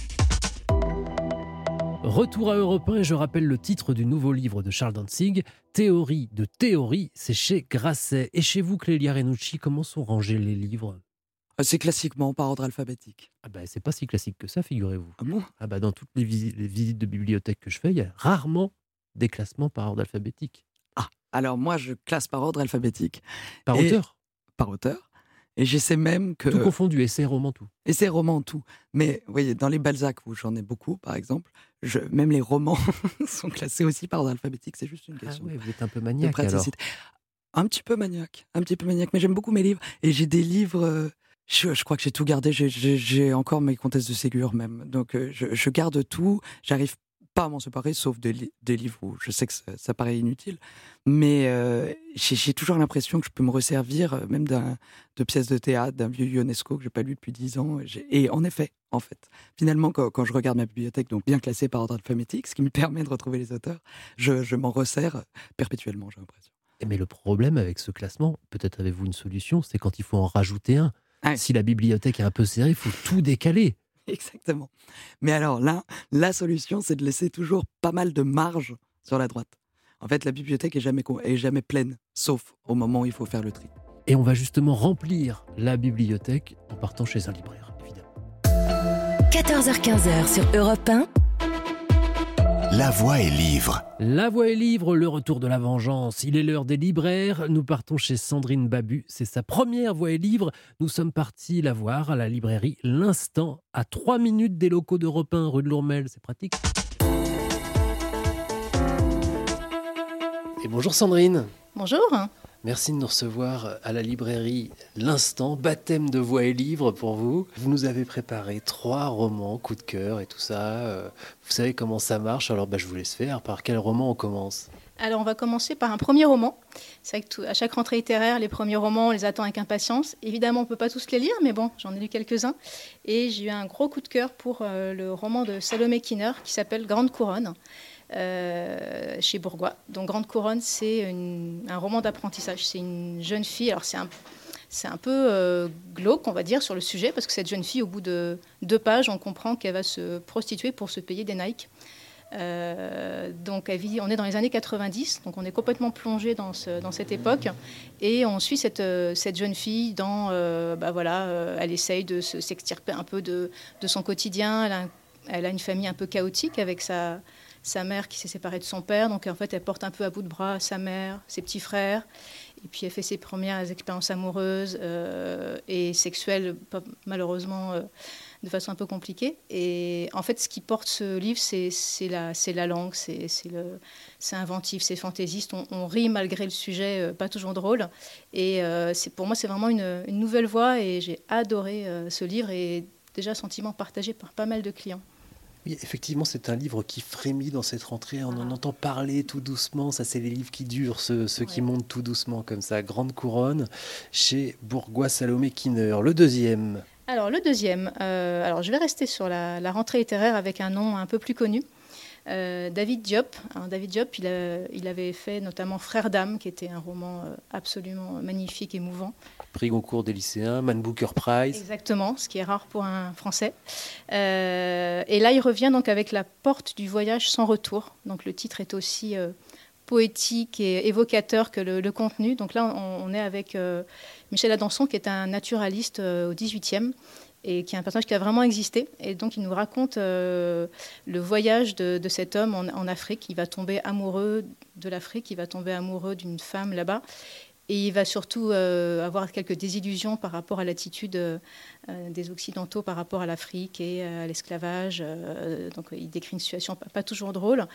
Retour à Europe 1 et je rappelle le titre du nouveau livre de Charles Dantzig, Théorie de théorie, c'est chez Grasset. Et chez vous, Clélia Renucci, comment sont rangés les livres ? C'est classiquement par ordre alphabétique. C'est pas si classique que ça, figurez-vous. Ah bon ? Dans toutes les visites de bibliothèque que je fais, il y a rarement des classements par ordre alphabétique. Ah, alors moi je classe par ordre alphabétique. Par auteur ? Par auteur. Et j'essaie même que... Tout confondu, essai, roman, tout. Essai, roman, tout. Mais vous voyez, dans les Balzac, où j'en ai beaucoup, par exemple, même les romans sont classés aussi par ordre alphabétique. C'est juste une question. Vous êtes un peu maniaque alors. Un petit peu maniaque, mais j'aime beaucoup mes livres. Et j'ai des livres... Je crois que j'ai tout gardé. J'ai encore mes Comtesses de Ségur même. Donc je garde tout. J'arrive pas à m'en séparer, sauf des livres où je sais que ça paraît inutile. Mais j'ai toujours l'impression que je peux me resservir même de pièces de théâtre, d'un vieux Ionesco que j'ai pas lu depuis 10 ans. Et en effet, finalement, quand je regarde ma bibliothèque, donc bien classée par ordre alphabétique, ce qui me permet de retrouver les auteurs, je m'en resserre perpétuellement, j'ai l'impression. Mais le problème avec ce classement, peut-être avez-vous une solution, c'est quand il faut en rajouter un. Ah. Si la bibliothèque est un peu serrée, il faut tout décaler. Exactement. Mais alors là, la solution, c'est de laisser toujours pas mal de marge sur la droite. En fait, la bibliothèque est jamais pleine, sauf au moment où il faut faire le tri. Et on va justement remplir la bibliothèque en partant chez un libraire, évidemment. 14h-15h sur Europe 1. La Voix est livre. La Voix est livre, le retour de la vengeance. Il est l'heure des libraires. Nous partons chez Sandrine Babu. C'est sa première Voix est livre. Nous sommes partis la voir à la librairie L'Instant, à 3 minutes des locaux d'Europe 1, rue de Lourmel. C'est pratique. Et bonjour Sandrine. Bonjour. Merci de nous recevoir à la librairie L'Instant, baptême de Voix et livre pour vous. Vous nous avez préparé 3 romans, coup de cœur et tout ça. Vous savez comment ça marche, alors je vous laisse faire. Par quel roman on commence ? Alors on va commencer par un premier roman. C'est vrai qu'à chaque rentrée littéraire, les premiers romans, on les attend avec impatience. Évidemment, on ne peut pas tous les lire, mais bon, j'en ai lu quelques-uns. Et j'ai eu un gros coup de cœur pour le roman de Salomé Kiner qui s'appelle Grande Couronne. Chez Bourgois. Donc Grande Couronne, c'est un roman d'apprentissage. C'est une jeune fille, alors c'est un peu glauque, on va dire, sur le sujet, parce que cette jeune fille, au bout de 2 pages, on comprend qu'elle va se prostituer pour se payer des Nike. Donc on est dans les années 90, donc on est complètement plongé dans cette époque, et on suit cette jeune fille dans, elle essaye de s'extirper un peu de son quotidien. Elle a une famille un peu chaotique avec sa mère qui s'est séparée de son père, donc en fait elle porte un peu à bout de bras sa mère, ses petits frères, et puis elle fait ses premières expériences amoureuses et sexuelles, malheureusement de façon un peu compliquée. Et en fait ce qui porte ce livre, c'est la langue, c'est inventif, c'est fantaisiste, on rit malgré le sujet pas toujours drôle, et pour moi c'est vraiment une nouvelle voie, et j'ai adoré ce livre, et déjà sentiment partagé par pas mal de clients. Oui, effectivement, c'est un livre qui frémit dans cette rentrée. On en entend parler tout doucement. Ça, c'est les livres qui durent, ceux qui montent tout doucement comme ça. Grande Couronne, chez Bourgois Salomé Kiner. Le deuxième. Alors, le deuxième. Je vais rester sur la rentrée littéraire avec un nom un peu plus connu. David Diop. Alors, David Diop, il avait fait notamment Frères d'âme, qui était un roman absolument magnifique, émouvant. Prix Goncourt des lycéens, Man Booker Prize. Exactement, ce qui est rare pour un Français. Et là, il revient donc avec La porte du voyage sans retour. Donc le titre est aussi poétique et évocateur que le contenu. Donc là, on est avec Michel Adanson, qui est un naturaliste au XVIIIe, et qui est un personnage qui a vraiment existé. Et donc, il nous raconte le voyage de cet homme en Afrique. Il va tomber amoureux de l'Afrique, il va tomber amoureux d'une femme là-bas. Et il va surtout avoir quelques désillusions par rapport à l'attitude des Occidentaux par rapport à l'Afrique et à l'esclavage. Donc il décrit une situation pas toujours drôle.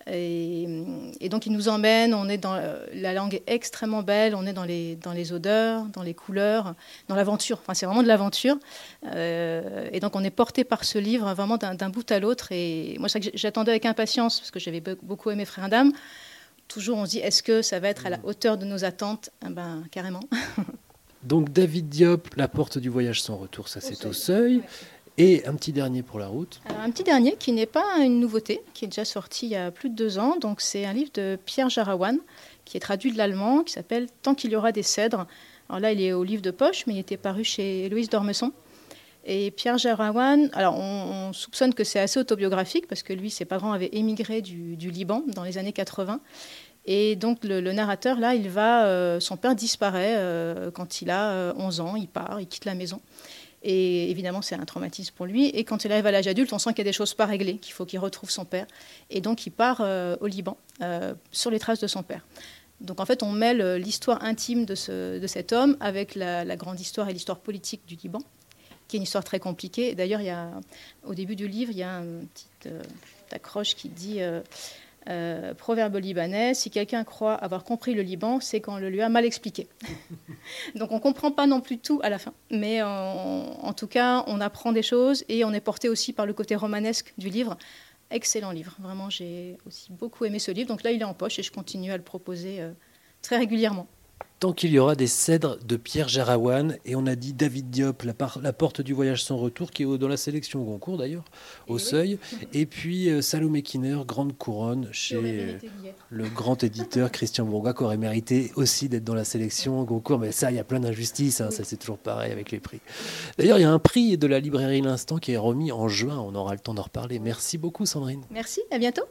Et donc il nous emmène, on est dans la langue est extrêmement belle, on est dans les odeurs, dans les couleurs, dans l'aventure. Enfin, c'est vraiment de l'aventure. Et donc on est porté par ce livre vraiment d'un bout à l'autre. Et moi, j'attendais avec impatience, parce que j'avais beaucoup aimé Frères d'âme. Toujours, on se dit, est-ce que ça va être à la hauteur de nos attentes ? Carrément. Donc, David Diop, La porte du voyage sans retour, ça c'est au seuil. Ouais. Et un petit dernier pour la route. Alors, un petit dernier qui n'est pas une nouveauté, qui est déjà sorti il y a plus de 2 ans. Donc, c'est un livre de Pierre Jarawan, qui est traduit de l'allemand, qui s'appelle « Tant qu'il y aura des cèdres ». Alors là, il est au livre de poche, mais il était paru chez Héloïse d'Ormesson. Et Pierre Jarawan, alors on soupçonne que c'est assez autobiographique, parce que lui, ses parents avaient émigré du Liban dans les années 80. Et donc le narrateur, là, son père disparaît quand il a 11 ans, il part, il quitte la maison. Et évidemment, c'est un traumatisme pour lui. Et quand il arrive à l'âge adulte, on sent qu'il y a des choses pas réglées, qu'il faut qu'il retrouve son père. Et donc il part au Liban, sur les traces de son père. Donc en fait, on mêle l'histoire intime de cet homme avec la grande histoire et l'histoire politique du Liban, qui est une histoire très compliquée. D'ailleurs, au début du livre, il y a une petite accroche qui dit proverbe libanais, si quelqu'un croit avoir compris le Liban, c'est qu'on le lui a mal expliqué. Donc on ne comprend pas non plus tout à la fin, mais en tout cas, on apprend des choses, et on est porté aussi par le côté romanesque du livre. Excellent livre, vraiment, j'ai aussi beaucoup aimé ce livre. Donc là, il est en poche, et je continue à le proposer très régulièrement. Tant qu'il y aura des cèdres, de Pierre Jarawan. Et on a dit David Diop, La porte du voyage sans retour, qui est dans la sélection Goncourt d'ailleurs, au seuil. Et puis Salomé Kiner, Grande Couronne, chez le grand éditeur Christian Bourgois, qui aurait mérité aussi d'être dans la sélection Goncourt. Mais ça, il y a plein d'injustices, hein, ça c'est toujours pareil avec les prix. D'ailleurs, il y a un prix de la librairie L'Instant qui est remis en juin, on aura le temps d'en reparler. Merci beaucoup Sandrine. Merci, à bientôt.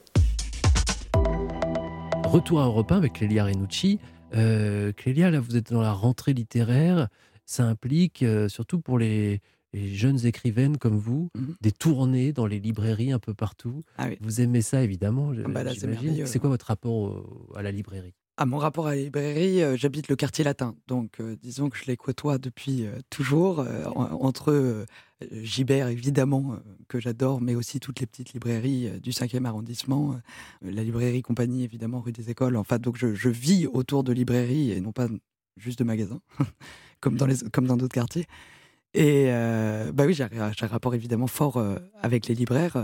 Retour à Europe 1 avec Clélia Renucci. Clélia, là, vous êtes dans la rentrée littéraire. Ça implique, surtout pour les jeunes écrivaines comme vous, des tournées dans les librairies un peu partout. Ah oui. Vous aimez ça, évidemment, Là, c'est j'imagine. merveilleux. C'est quoi votre rapport à la librairie ? Mon rapport à la librairie, j'habite le quartier latin, donc disons que je les côtoie depuis toujours, entre Gibert évidemment, que j'adore, mais aussi toutes les petites librairies du 5e arrondissement, la librairie Compagnie évidemment, rue des Écoles, enfin donc je vis autour de librairies et non pas juste de magasins, comme dans d'autres quartiers. Et oui, j'ai un rapport évidemment fort avec les libraires,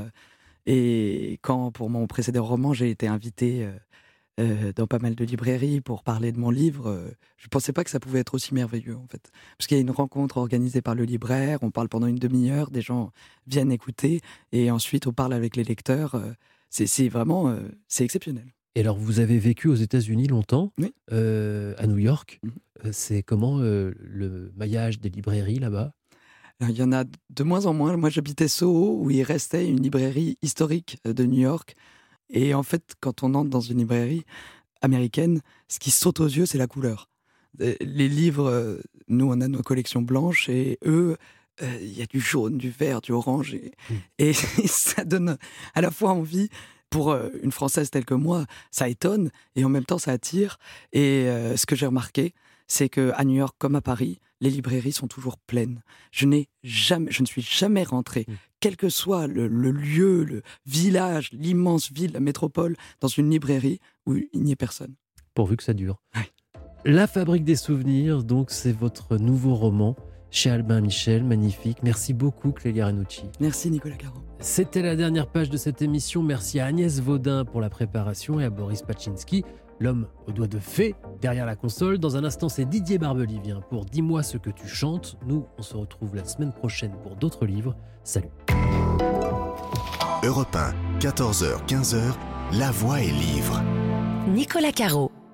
et quand pour mon précédent roman j'ai été invité dans pas mal de librairies pour parler de mon livre, je pensais pas que ça pouvait être aussi merveilleux en fait. Parce qu'il y a une rencontre organisée par le libraire, on parle pendant une demi-heure, des gens viennent écouter et ensuite on parle avec les lecteurs. C'est vraiment c'est exceptionnel. Et alors vous avez vécu aux États-Unis longtemps, Oui. À New York. C'est comment le maillage des librairies là-bas ? Il y en a de moins en moins. Moi j'habitais Soho où il restait une librairie historique de New York. Et en fait, quand on entre dans une librairie américaine, ce qui saute aux yeux, c'est la couleur. Les livres, nous, on a nos collections blanches et eux, il y a du jaune, du vert, du orange. Et ça donne à la fois envie, pour une Française telle que moi, ça étonne et en même temps, ça attire. Et ce que j'ai remarqué, c'est qu'à New York, comme à Paris, les librairies sont toujours pleines. Je ne suis jamais rentré, quel que soit le lieu, le village, l'immense ville, la métropole, dans une librairie où il n'y ait personne. Pourvu que ça dure. Oui. La Fabrique des souvenirs, donc c'est votre nouveau roman chez Albin Michel, magnifique. Merci beaucoup Clélia Renucci. Merci Nicolas Caro. C'était la dernière page de cette émission. Merci à Agnès Vaudin pour la préparation et à Boris Pachinski, l'homme aux doigts de fée derrière la console. Dans un instant, c'est Didier Barbelivien pour Dis-moi ce que tu chantes. Nous, on se retrouve la semaine prochaine pour d'autres livres. Salut. Europe 1, 14h, 15h, La Voix est livre. Nicolas Caro.